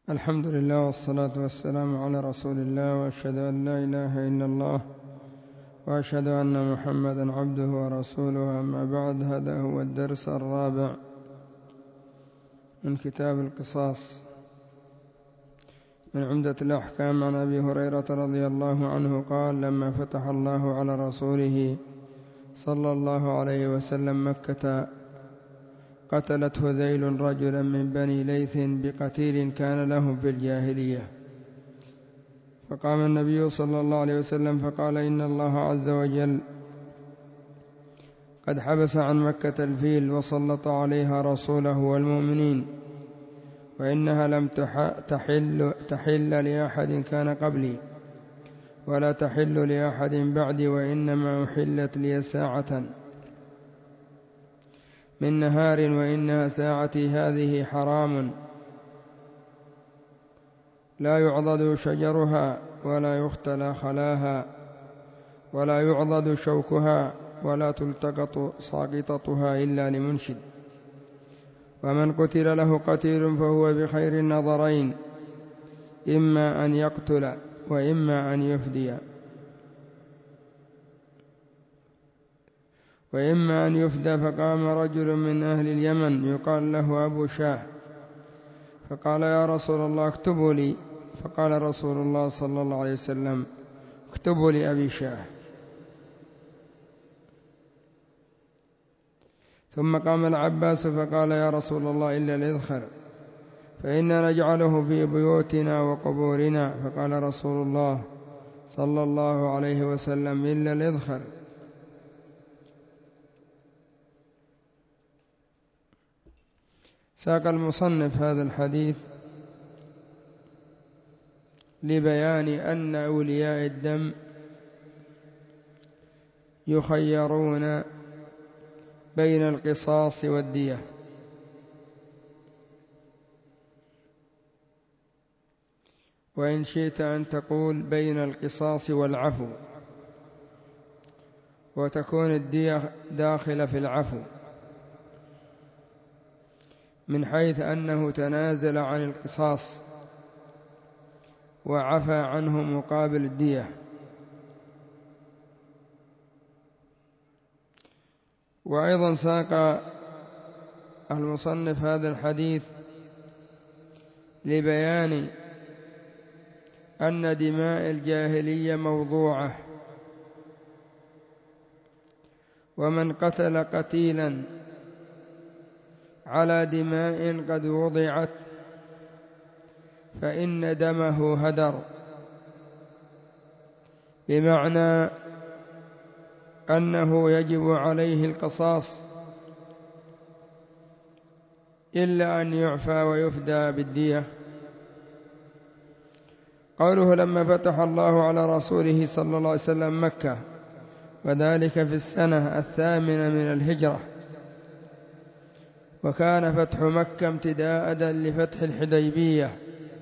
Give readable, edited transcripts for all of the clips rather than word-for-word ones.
الحمد لله والصلاة والسلام على رسول الله، وأشهد أن لا إله إلا الله، وأشهد أن محمدا عبده ورسوله. أما بعد، هذا هو الدرس الرابع من كتاب القصاص من عمدة الأحكام. عن أبي هريرة رضي الله عنه قال: لما فتح الله على رسوله صلى الله عليه وسلم مكة، قتلت هذيل رجلا من بني ليث بقتيل كان لهم في الجاهلية، فقام النبي صلى الله عليه وسلم فقال: إن الله عز وجل قد حبس عن مكة الفيل وسلط عليها رسوله والمؤمنين، وإنها لم تحل لأحد كان قبلي، ولا تحل لأحد بعدي، وإنما أحلت لي ساعة من نهار، وإنها ساعتي هذه حرام، لا يعضد شجرها ولا يختلى خلاها ولا يعضد شوكها ولا تلتقط ساقطتها إلا لمنشد، ومن قتل له قتيل فهو بخير النظرين، إما أن يقتل وإما أن يفدي، فقام رجل من أهل اليمن يقال له أبو شاه، فقال: يا رسول الله اكتبوا لي. فقال رسول الله صلى الله عليه وسلم: اكتبوا لأبي شاه. ثم قام العباس فقال: يا رسول الله إلا الإذخر، فإنا نجعله في بيوتنا وقبورنا. فقال رسول الله صلى الله عليه وسلم: إلا الإذخر. ساق المصنف هذا الحديث لبيان أن أولياء الدم يخيرون بين القصاص والدية، وإن شئت أن تقول بين القصاص والعفو، وتكون الدية داخلة في العفو، من حيث أنه تنازل عن القصاص وعفى عنه مقابل الدية. وأيضا ساق المصنف هذا الحديث لبيان أن دماء الجاهلية موضوعة، ومن قتل قتيلا على دماء قد وضعت فإن دمه هدر، بمعنى أنه يجب عليه القصاص إلا أن يعفى ويفدى بالدية. قوله: لما فتح الله على رسوله صلى الله عليه وسلم مكة، وذلك في السنة 8 من الهجرة، وكان فتح مكة امتداء لفتح الحديبية،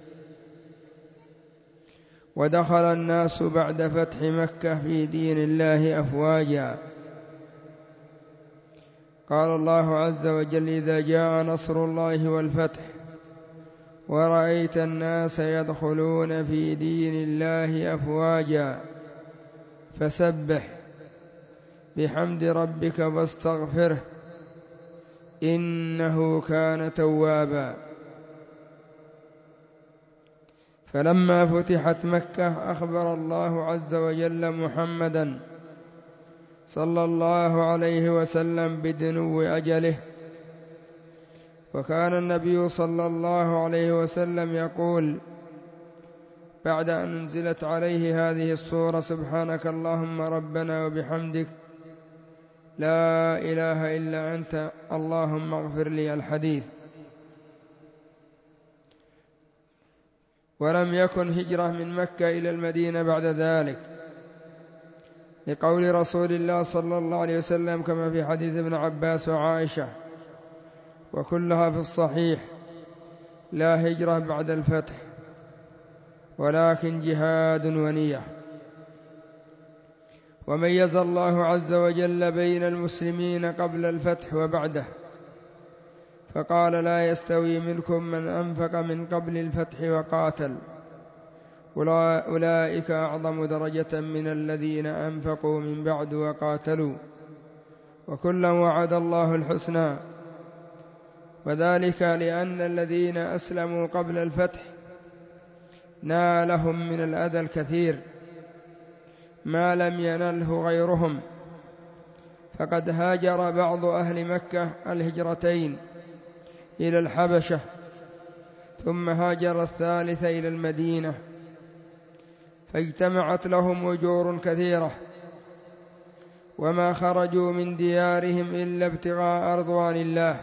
ودخل الناس بعد فتح مكة في دين الله أفواجا. قال الله عز وجل: إذا جاء نصر الله والفتح ورأيت الناس يدخلون في دين الله أفواجا فسبح بحمد ربك واستغفره إنه كان توابا. فلما فتحت مكة أخبر الله عز وجل محمدا صلى الله عليه وسلم بدنو أجله، وكان النبي صلى الله عليه وسلم يقول بعد أن أنزلت عليه هذه السورة: سبحانك اللهم ربنا وبحمدك لا إله إلا أنت اللهم اغفر لي، الحديث. ولم يكن هجرة من مكة إلى المدينة بعد ذلك، لقول رسول الله صلى الله عليه وسلم كما في حديث ابن عباس وعائشة، وكلها في الصحيح: لا هجرة بعد الفتح، ولكن جهاد ونية. وميز الله عز وجل بين المسلمين قبل الفتح وبعده، فقال لا يستوي منكم من أنفق من قبل الفتح وقاتل أولئك أعظم درجة من الذين أنفقوا من بعد وقاتلوا وكلا وعد الله الحسنى. وذلك لأن الذين أسلموا قبل الفتح نالهم من الأذى الكثير ما لم ينله غيرهم، فقد هاجر بعض أهل مكة الهجرتين إلى الحبشة، ثم هاجر الثالث إلى المدينة، فاجتمعت لهم أجور كثيرة، وما خرجوا من ديارهم إلا ابتغاء رضوان الله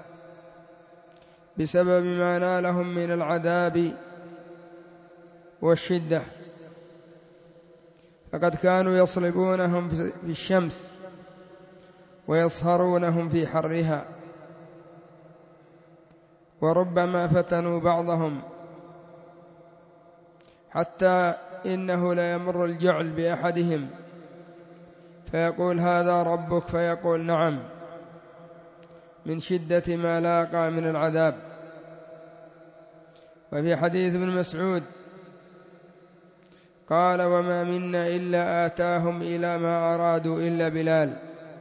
بسبب ما نالهم من العذاب والشدة، فقد كانوا يصلبونهم في الشمس ويصهرونهم في حرها، وربما فتنوا بعضهم حتى إنه لا يمر الجعل بأحدهم فيقول هذا ربك، فيقول نعم، من شدة ما لاقى من العذاب. وفي حديث ابن مسعود قال وما منا إلا آتاهم إلى ما أرادوا إلا بلال،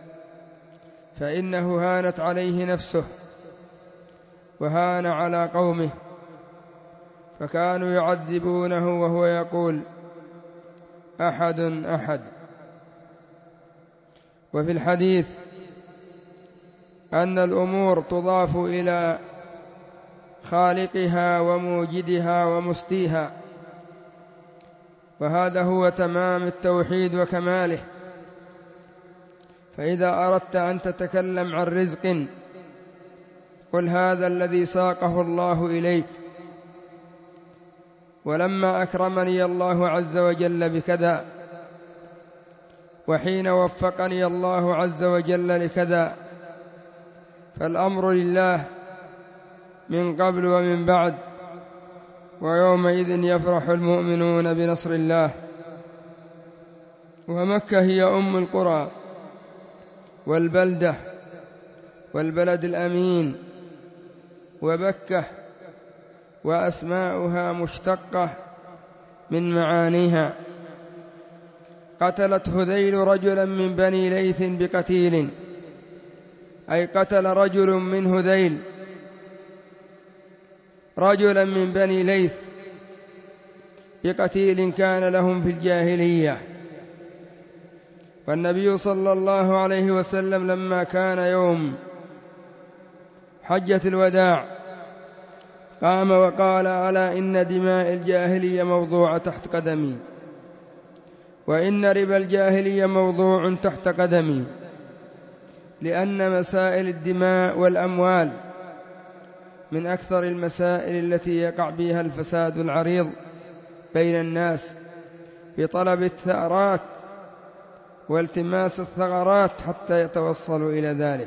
فإنه هانت عليه نفسه وهان على قومه، فكانوا يعذبونه وهو يقول أحد أحد. وفي الحديث أن الأمور تضاف إلى خالقها وموجدها ومسديها، وهذا هو تمام التوحيد وكماله. فإذا أردت أن تتكلم عن رزق قل هذا الذي ساقه الله إليك، ولما أكرمني الله عز وجل بكذا، وحين وفقني الله عز وجل لكذا، فالأمر لله من قبل ومن بعد، ويومئذ يفرح المؤمنون بنصر الله. ومكة هي أم القرى والبلدة والبلد الأمين، وبكة وأسماؤها مشتقة من معانيها. قتلت هذيل رجلا من بني ليث بقتيل، أي قتل رجل من هذيل رجلا من بني ليث بقتيل كان لهم في الجاهلية. والنبي صلى الله عليه وسلم لما كان يوم حجة الوداع قام وقال ألا إن دماء الجاهلية موضوعة تحت قدمي، وإن ربا الجاهلية موضوع تحت قدمي، لأن مسائل الدماء والأموال من أكثر المسائل التي يقع بها الفساد العريض بين الناس بطلب الثأرات والتماس الثغرات حتى يتوصلوا إلى ذلك.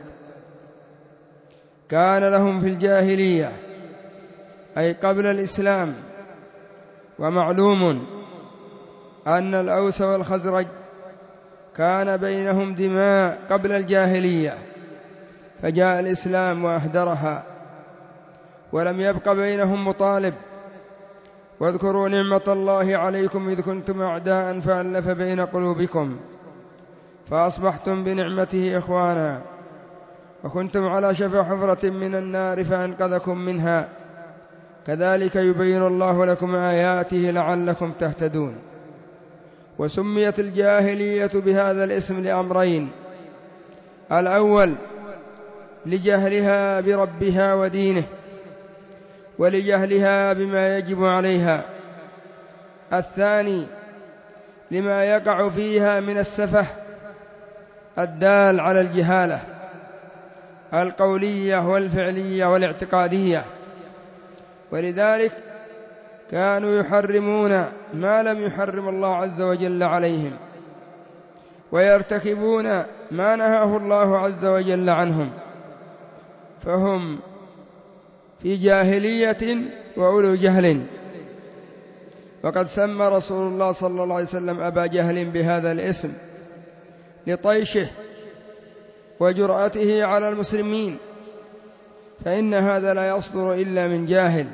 كان لهم في الجاهلية أي قبل الإسلام، ومعلوم أن الأوس والخزرج كان بينهم دماء قبل الجاهلية، فجاء الإسلام وأهدرها، ولم يبق بينهم مطالب. واذكروا نعمة الله عليكم إذ كنتم أعداء فألف بين قلوبكم فأصبحتم بنعمته إخوانا، وكنتم على شفا حفرة من النار فأنقذكم منها، كذلك يبين الله لكم آياته لعلكم تهتدون. وسميت الجاهلية بهذا الاسم لأمرين: الأول لجهلها بربها ودينه، ولجهلها بما يجب عليها. الثاني لما يقع فيها من السفه الدال على الجهالة القولية والفعلية والاعتقادية، ولذلك كانوا يحرمون ما لم يحرم الله عز وجل عليهم، ويرتكبون ما نهاه الله عز وجل عنهم، فهم في جاهلية وأولو جهل. وقد سمى رسول الله صلى الله عليه وسلم أبا جهل بهذا الاسم لطيشه وجرأته على المسلمين، فإن هذا لا يصدر إلا من جاهل.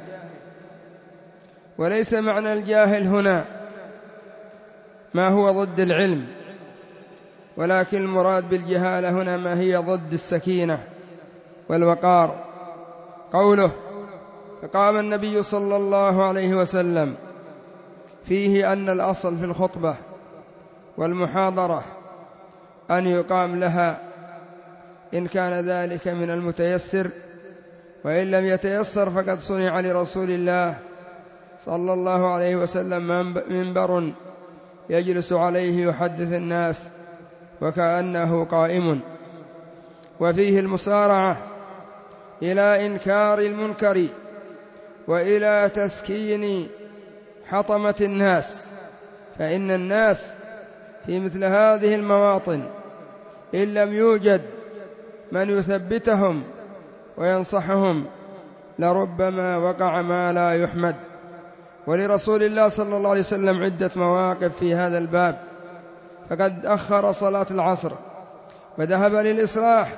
وليس معنى الجاهل هنا ما هو ضد العلم، ولكن المراد بالجهالة هنا ما هي ضد السكينة والوقار. قوله: فقام النبي صلى الله عليه وسلم، فيه أن الأصل في الخطبة والمحاضرة أن يقام لها إن كان ذلك من المتيسر، وإن لم يتيسر فقد صنع لرسول الله صلى الله عليه وسلم منبر يجلس عليه يحدث الناس وكأنه قائم. وفيه المسارعة إلى إنكار المنكر وإلى تسكين حطمة الناس، فإن الناس في مثل هذه المواطن إن لم يوجد من يثبتهم وينصحهم لربما وقع ما لا يحمد. ولرسول الله صلى الله عليه وسلم عدة مواقف في هذا الباب، فقد أخر صلاة العصر وذهب للإصلاح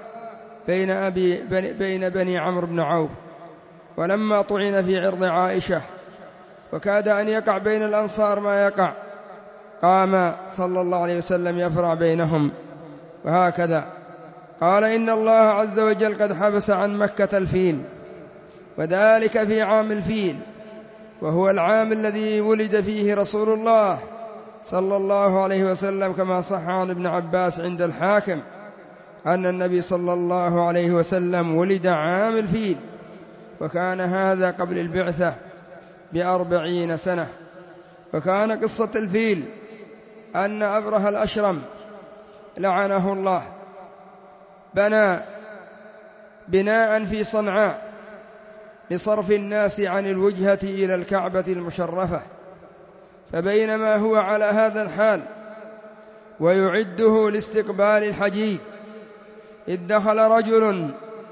بين بني عمرو بن عوف، ولما طعن في عرض عائشة وكاد أن يقع بين الأنصار ما يقع، قام صلى الله عليه وسلم يفرع بينهم. وهكذا قال: إن الله عز وجل قد حبس عن مكة الفيل، وذلك في عام الفيل، وهو العام الذي ولد فيه رسول الله صلى الله عليه وسلم، كما صح عن ابن عباس عند الحاكم أن النبي صلى الله عليه وسلم ولد عام الفيل، وكان هذا قبل البعثة ب40 سنة. وكان قصة الفيل أن أبرهة الأشرم لعنه الله بنى بناء في صنعاء لصرف الناس عن الوجهة إلى الكعبة المشرفة، فبينما هو على هذا الحال ويعده لاستقبال الحجيج إذ دخل رجل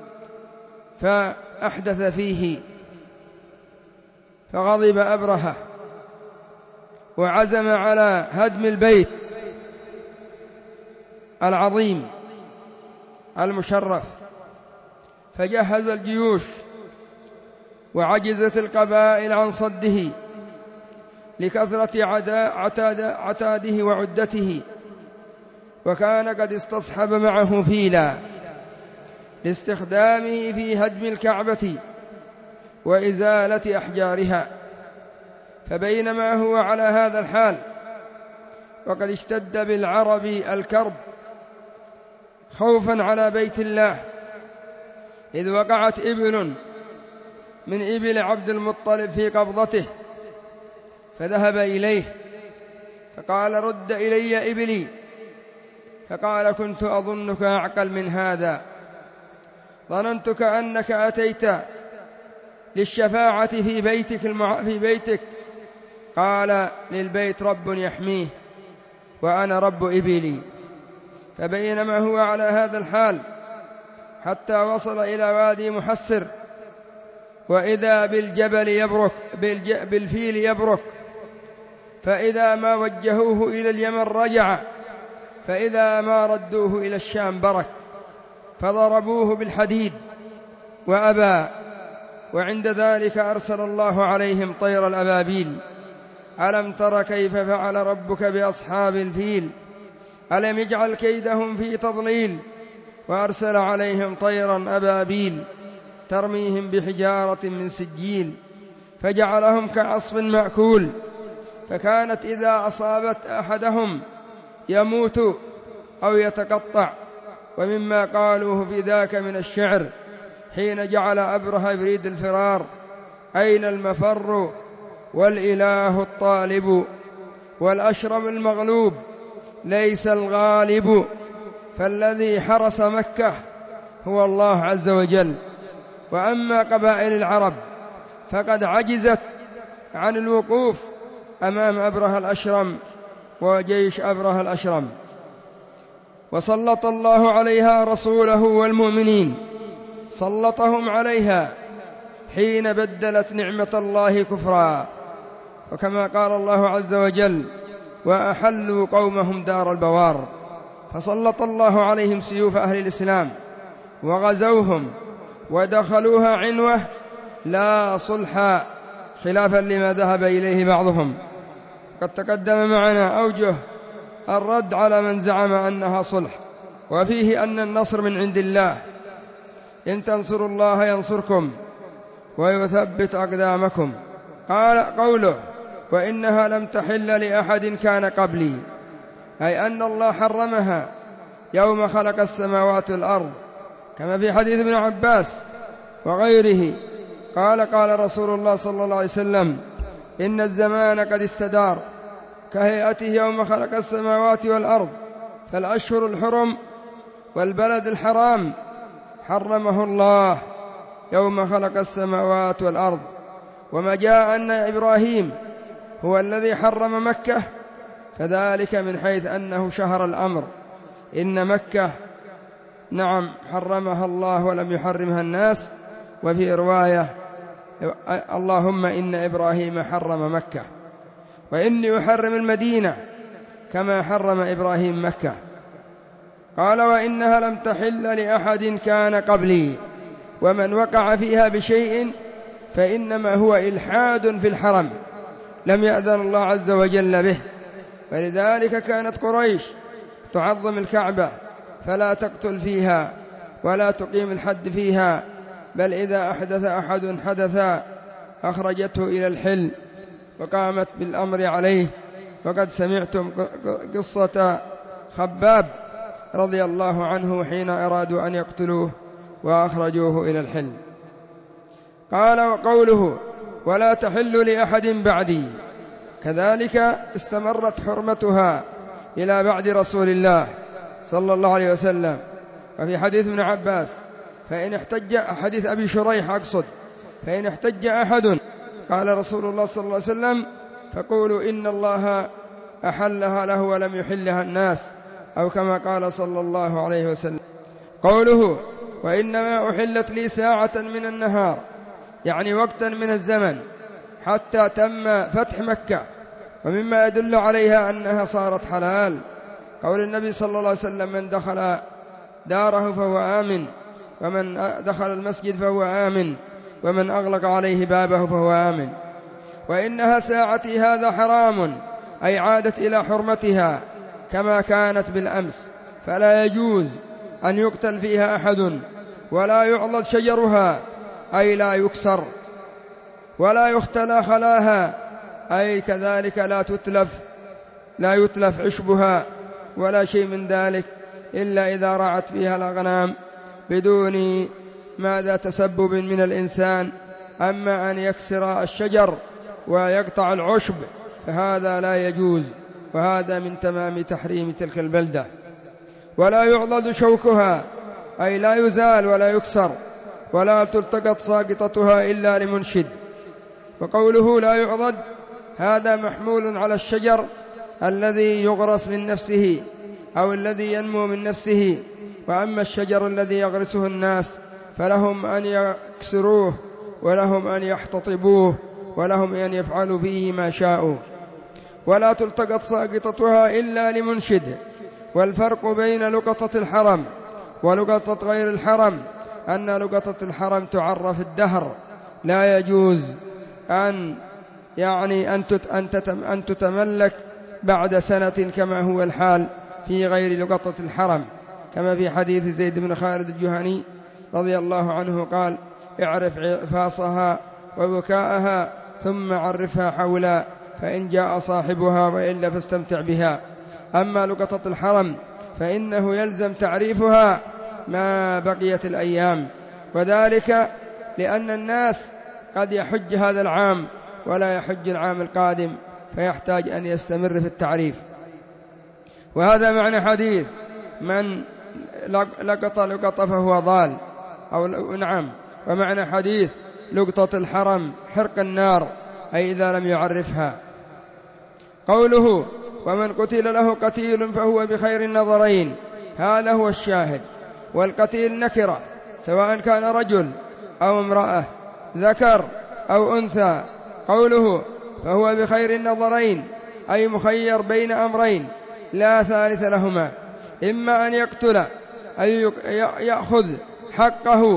فأحدث فيه، فغضب أبرهة وعزم على هدم البيت العظيم المشرف، فجهز الجيوش وعجزت القبائل عن صده لكثرة عتاده وعدته، وكان قد استصحب معه فيلا لاستخدامه في هدم الكعبة وإزالة أحجارها. فبينما هو على هذا الحال وقد اشتد بالعرب الكرب خوفا على بيت الله، إذ وقعت إبل من إبل عبد المطلب في قبضته، فذهب إليه فقال: رد إلي إبلي. فقال: كنت أظنك أعقل من هذا، ظننتك أنك أتيت للشفاعة في بيتك. قال: للبيت رب يحميه وأنا رب إبلي. فبينما هو على هذا الحال حتى وصل إلى وادي محسر، وإذا بالفيل يبرك، فإذا ما وجهوه إلى اليمن رجع، فإذا ما ردوه إلى الشام برك، فضربوه بالحديد وأبى. وعند ذلك أرسل الله عليهم طير الأبابيل. ألم تر كيف فعل ربك بأصحاب الفيل ألم يجعل كيدهم في تضليل وأرسل عليهم طيرا أبابيل ترميهم بحجارة من سجيل فجعلهم كعصف مأكول. فكانت إذا أصابت أحدهم يموت أو يتقطع. ومما قالوه في ذاك من الشعر حين جعل أبرهة يريد الفرار: أين المفر والإله الطالب، والأشرم المغلوب ليس الغالب، فالذي حرس مكة هو الله عز وجل. وأما قبائل العرب فقد عجزت عن الوقوف أمام أبرهة الأشرم وجيش أبرهة الأشرم، وسلط الله عليها رسوله والمؤمنين، سلطهم عليها حين بدلت نعمة الله كفرا. وكما قال الله عز وجل: وأحلوا قومهم دار البوار. فسلط الله عليهم سيوف أهل الإسلام وغزوهم ودخلوها عنوة لا صلحا، خلافا لما ذهب إليه بعضهم. قد تقدم معنا أوجه الرد على من زعم أنها صلح، وفيه أن النصر من عند الله، إن تنصروا الله ينصركم ويثبت أقدامكم. قال قوله وإنها لم تحل لأحد كان قبلي، أي أن الله حرمها يوم خلق السماوات والأرض، كما في حديث ابن عباس وغيره قال رسول الله صلى الله عليه وسلم إن الزمان قد استدار كهيئته يوم خلق السماوات والأرض، فالأشهر الحرم والبلد الحرام حرمه الله يوم خلق السماوات والأرض. وما جاء أن إبراهيم هو الذي حرم مكة فذلك من حيث أنه شهر الأمر، إن مكة نعم حرمها الله ولم يحرمها الناس. وفي رواية اللهم إن إبراهيم حرم مكة، وإني أحرم المدينة كما حرم إبراهيم مكة. قال وإنها لم تحل لأحد كان قبلي، ومن وقع فيها بشيء فإنما هو إلحاد في الحرم لم يأذن الله عز وجل به. ولذلك كانت قريش تعظم الكعبة فلا تقتل فيها ولا تقيم الحد فيها، بل إذا أحدث أحد حدثا أخرجته إلى الحل وقامت بالأمر عليه. وقد سمعتم قصة خباب رضي الله عنه حين أرادوا أن يقتلوه وأخرجوه إلى الحل. قال وقوله ولا تحل لأحد بعدي، كذلك استمرت حرمتها إلى بعد رسول الله صلى الله عليه وسلم. وفي حديث ابن عباس فإن احتج حديث أبي شريح أقصد فإن احتج أحد قال رسول الله صلى الله عليه وسلم فقولوا إن الله أحلها له ولم يحلها الناس، أو كما قال صلى الله عليه وسلم. قوله وإنما أحلت لي ساعة من النهار، يعني وقتا من الزمن حتى تم فتح مكة، ومما يدل عليها أنها صارت حلال قول النبي صلى الله عليه وسلم من دخل داره فهو آمن، ومن دخل المسجد فهو آمن، ومن أغلق عليه بابه فهو آمن. وإنها ساعتي هذا حرام، أي عادت إلى حرمتها كما كانت بالأمس، فلا يجوز أن يقتل فيها أحد، ولا يعضد شجرها أي لا يكسر، ولا يختلى خلاها أي كذلك لا يتلف عشبها ولا شيء من ذلك، إلا إذا رعت فيها الأغنام بدون ماذا تسبب من الإنسان. أما أن يكسر الشجر ويقطع العشب فهذا لا يجوز، وهذا من تمام تحريم تلك البلدة. ولا يعضد شوكها أي لا يزال ولا يكسر، ولا تلتقط ساقطتها إلا لمنشد. وقوله لا يعضد هذا محمول على الشجر الذي يغرس من نفسه أو الذي ينمو من نفسه، وأما الشجر الذي يغرسه الناس فلهم أن يكسروه ولهم أن يحتطبوه ولهم أن يفعلوا فيه ما شاءوا. ولا تلتقط ساقطتها إلا لمنشد. والفرق بين لقطة الحرم ولقطة غير الحرم أن لقطة الحرم تعرف الدهر، لا يجوز أن تتملك بعد سنة كما هو الحال في غير لقطة الحرم، كما في حديث زيد بن خالد الجهني رضي الله عنه قال اعرف عفاصها وبكاءها ثم عرفها حولا، فإن جاء صاحبها وإلا فاستمتع بها. أما لقطة الحرم فإنه يلزم تعريفها ما بقيت الأيام، وذلك لأن الناس قد يحج هذا العام ولا يحج العام القادم، فيحتاج أن يستمر في التعريف. وهذا معنى حديث من لقط فهو ضال، أو نعم، ومعنى حديث لقطة الحرم حرق النار، أي إذا لم يعرفها. قوله ومن قتل له قتيل فهو بخير النظرين، هذا هو الشاهد. والقتيل نكرة سواء كان رجل أو امرأة، ذكر أو أنثى. قوله فهو بخير النظرين أي مخير بين أمرين لا ثالث لهما، إما أن يقتل أي يأخذ حقه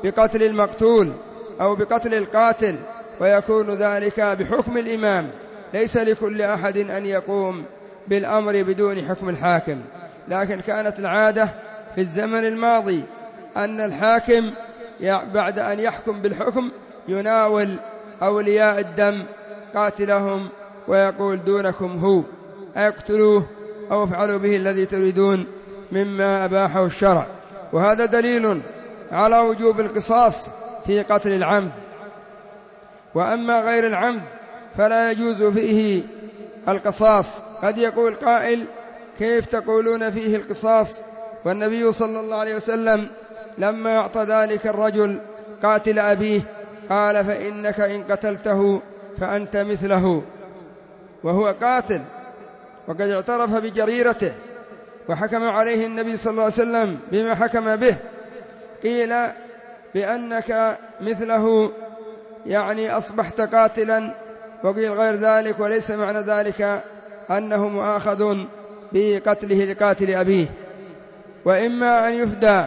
بقتل المقتول أو بقتل القاتل، ويكون ذلك بحكم الإمام، ليس لكل أحد أن يقوم بالأمر بدون حكم الحاكم. لكن كانت العادة في الزمن الماضي أن الحاكم بعد أن يحكم بالحكم يناول أولياء الدم قاتلهم ويقول دونكم هو، اقتلوه أو افعلوا به الذي تريدون مما أباحه الشرع. وهذا دليل على وجوب القصاص في قتل العمد. وأما غير العمد فلا يجوز فيه القصاص. قد يقول قائل: كيف تقولون فيه القصاص والنبي صلى الله عليه وسلم لما أعطى ذلك الرجل قاتل أبيه قال: فإنك إن قتلته فأنت مثله، وهو قاتل وقد اعترف بجريرته وحكم عليه النبي صلى الله عليه وسلم بما حكم به. قيل بأنك مثله يعني أصبحت قاتلا، وقيل غير ذلك، وليس معنى ذلك أنه مؤاخذ بقتله لقاتل أبيه. وإما أن يفدى،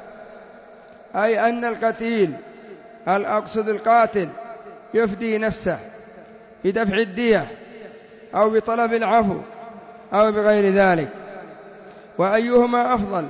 أي أن القتيل أقصد القاتل يفدي نفسه بدفع الدية أو بطلب العفو أو بغير ذلك. وأيهما أفضل،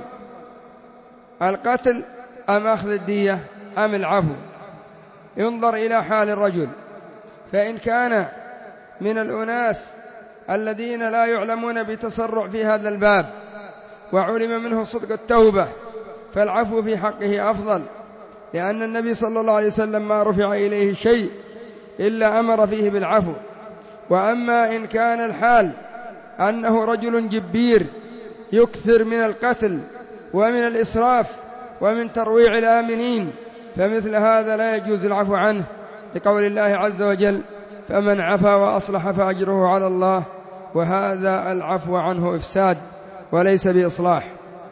القتل أم أخذ الدية أم العفو؟ ينظر إلى حال الرجل، فإن كان من الأناس الذين لا يعلمون بتسرع في هذا الباب وعلم منه صدق التوبة فالعفو في حقه أفضل، لأن النبي صلى الله عليه وسلم ما رفع إليه شيء إلا أمر فيه بالعفو. وأما إن كان الحال أنه رجل جبير يكثر من القتل ومن الإسراف ومن ترويع الآمنين، فمثل هذا لا يجوز العفو عنه، لقول الله عز وجل: فمن عفا وأصلح فأجره على الله. وهذا العفو عنه إفساد وليس بإصلاح.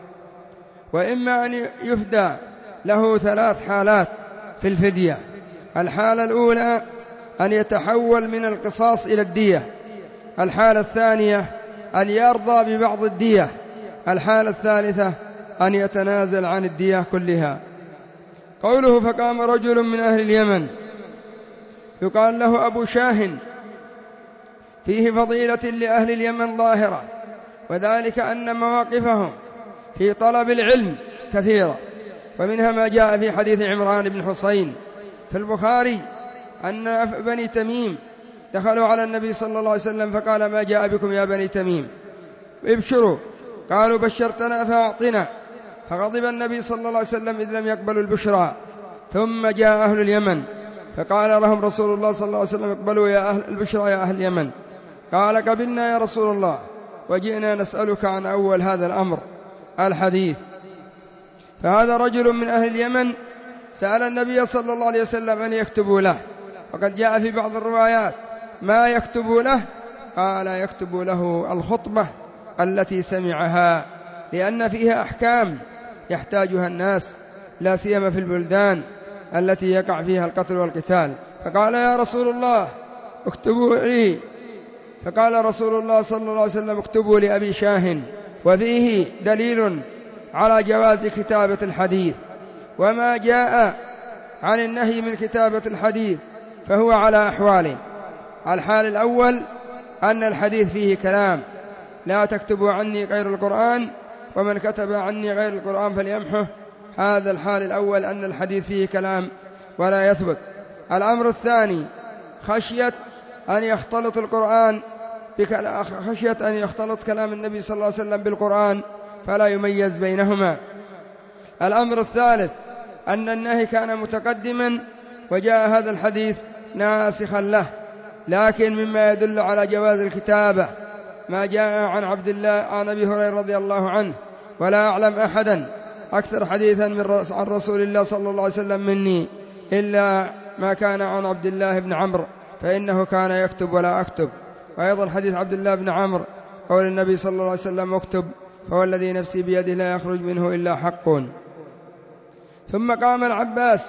وإما أن يفدى له 3 حالات في الفدية. الحالة الأولى أن يتحول من القصاص إلى الدية. الحالة الثانية أن يرضى ببعض الدية. الحالة الثالثة أن يتنازل عن الدية كلها. قوله: فقام رجل من أهل اليمن، يقال له أبو شاهن، فيه فضيلة لأهل اليمن ظاهرة، وذلك أن مواقفهم في طلب العلم كثيرة، ومنها ما جاء في حديث عمران بن حصين في البخاري أن بني تميم دخلوا على النبي صلى الله عليه وسلم فقال: ما جاء بكم يا بني تميم؟ ابشروا. قالوا: بشرتنا فأعطنا. فغضب النبي صلى الله عليه وسلم إذ لم يقبلوا البشرى. ثم جاء أهل اليمن فقال لهم رسول الله صلى الله عليه وسلم: اقبلوا يا أهل البشرى يا أهل اليمن. قال: قبلنا يا رسول الله، وجئنا نسألك عن أول هذا الأمر الحديث. فهذا رجل من أهل اليمن سأل النبي صلى الله عليه وسلم أن يكتبوا له، وقد جاء في بعض الروايات ما يكتبوا له، قال: يكتب له الخطبة التي سمعها، لأن فيها أحكام يحتاجها الناس، لا سيما في البلدان التي يقع فيها القتل والقتال. فقال: يا رسول الله اكتبوا لي. فقال رسول الله صلى الله عليه وسلم: اكتبوا لأبي شاهن. وفيه دليل على جواز كتابة الحديث. وما جاء عن النهي من كتابة الحديث فهو على أحوال. الحال الأول أن الحديث فيه كلام: لا تكتبوا عني غير القرآن، ومن كتب عني غير القرآن فليمحه. هذا الحال الأول، أن الحديث فيه كلام ولا يثبت. الأمر الثاني خشية أن يختلط القرآن خشية أن يختلط كلام النبي صلى الله عليه وسلم بالقرآن فلا يميز بينهما. الأمر الثالث أن النهي كان متقدما وجاء هذا الحديث ناسخا له. لكن مما يدل على جواز الكتابة ما جاء عن عبد الله عن أبي هريرة رضي الله عنه: ولا أعلم أحدا أكثر حديثا عن رسول الله صلى الله عليه وسلم مني إلا ما كان عن عبد الله بن عمرو، فإنه كان يكتب ولا أكتب. وأيضا حديث عبد الله بن عمرو قول النبي صلى الله عليه وسلم: اكتب فهو الذي نفسي بيده لا يخرج منه إلا حق. ثم قام العباس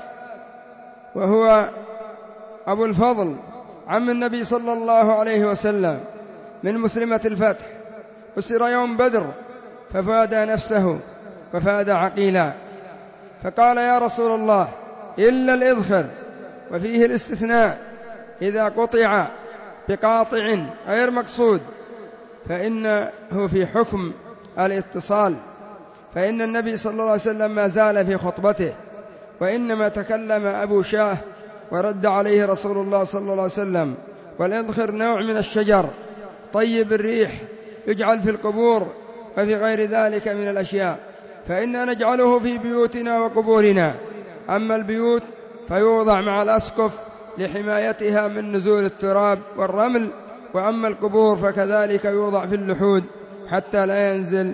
وهو أبو الفضل عم النبي صلى الله عليه وسلم من مسلمة الفتح، أسر يوم بدر ففاد نفسه وفاد عقيلا، فقال: يا رسول الله إلا الإذخر، وفيه الاستثناء إذا قطع بقاطع غير مقصود فإنه في حكم الاتصال، فإن النبي صلى الله عليه وسلم ما زال في خطبته، وإنما تكلم أبو شاه ورد عليه رسول الله صلى الله عليه وسلم. والإذخر نوع من الشجر طيب الريح يجعل في القبور وفي غير ذلك من الأشياء، فإننا نجعله في بيوتنا وقبورنا. أما البيوت فيوضع مع الأسقف لحمايتها من نزول التراب والرمل، وأما القبور فكذلك يوضع في اللحود حتى لا ينزل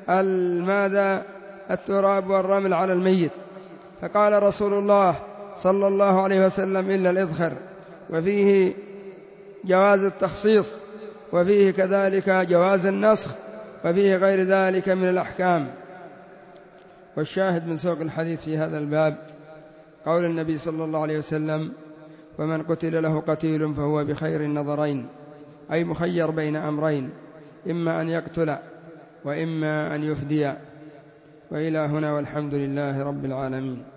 التراب والرمل على الميت. فقال رسول الله صلى الله عليه وسلم إلا الإذخر، وفيه جواز التخصيص، وفيه كذلك جواز النسخ، وفيه غير ذلك من الأحكام. والشاهد من سوق الحديث في هذا الباب قول النبي صلى الله عليه وسلم: ومن قتل له قتيل فهو بخير النظرين، أي مخير بين أمرين، إما أن يقتل وإما أن يفدي. وإلى هنا، والحمد لله رب العالمين.